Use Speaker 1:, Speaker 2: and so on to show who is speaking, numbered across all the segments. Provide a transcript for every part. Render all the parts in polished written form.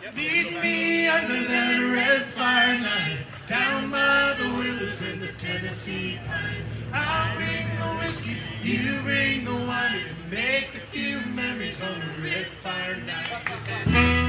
Speaker 1: Meet me under that red fire night, down by the willows in the Tennessee pines. I'll bring the whiskey, you bring the wine, and make a few memories on a red fire night.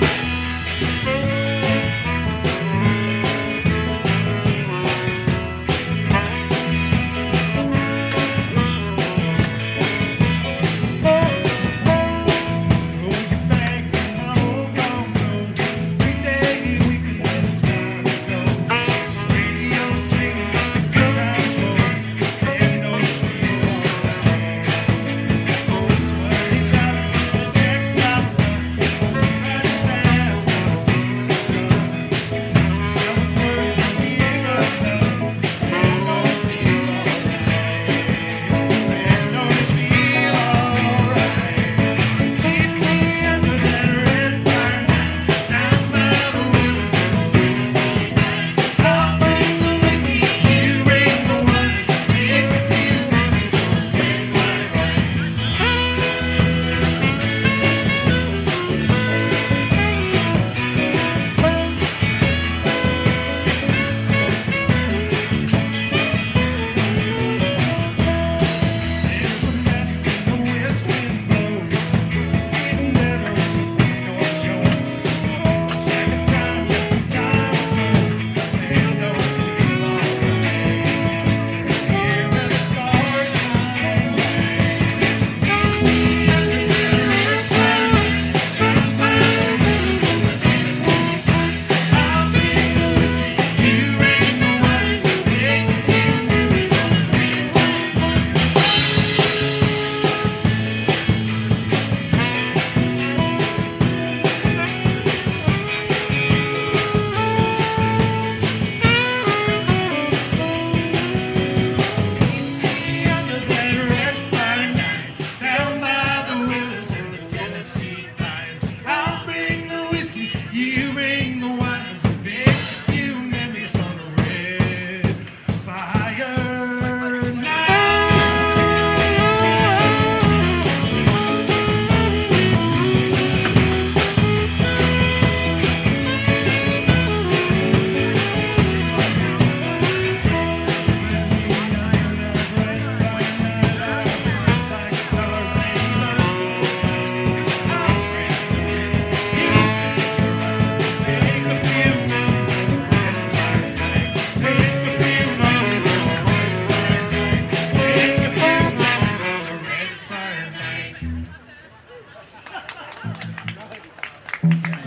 Speaker 2: Thank you.